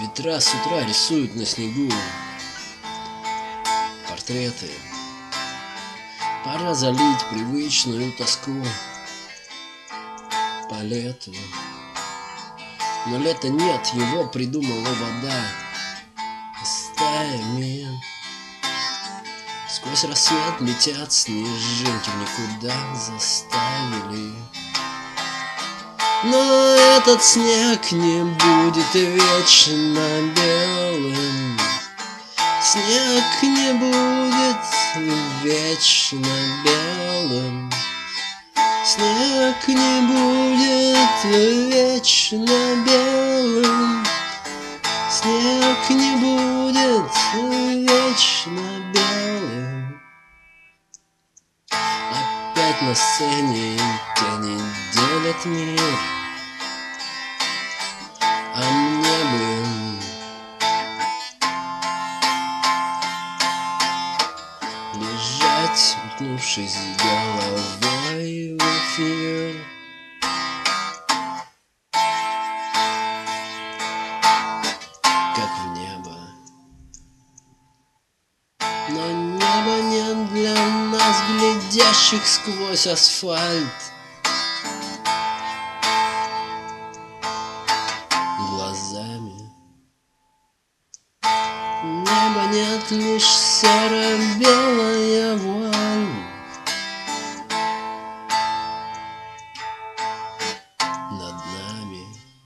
Ветра с утра рисуют на снегу портреты. Пора залить привычную тоску по лету. Но лета нет, его придумала вода стаями. Сквозь рассвет летят снежинки, в никуда заставили. Но этот снег не будет вечно белым. Снег не будет вечно белым. Снег не будет вечно белым. Снег не будет вечно белым. Опять на сцене тени делят мир, а мне бы лежать, уткнувшись головой в эфир. Как в небо. Но неба нет для нас, глядящих сквозь асфальт глазами. Неба нет, лишь серо-белая вуаль над нами.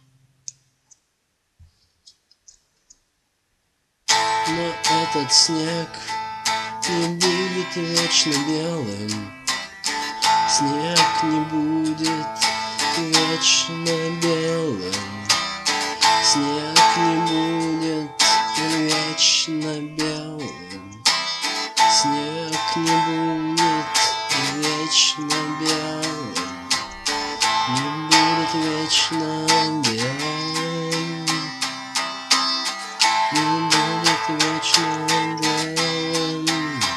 Но этот снег не будет вечно белым. Снег не будет вечно белым. Снег не будет вечно белым. Снег не будет вечно белым. Не будет вечно белым. Не будет вечно белым.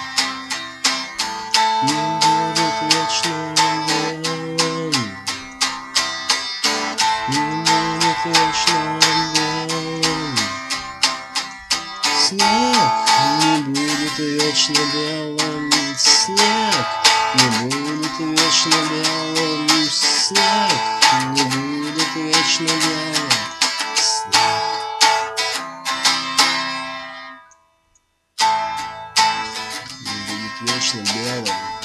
Не будет вечно белым. Не будет вечно белым. Снег не будет вечно белым. Снег не будет вечно белым. Снег не будет вечно белым. Снег не будет вечно белым.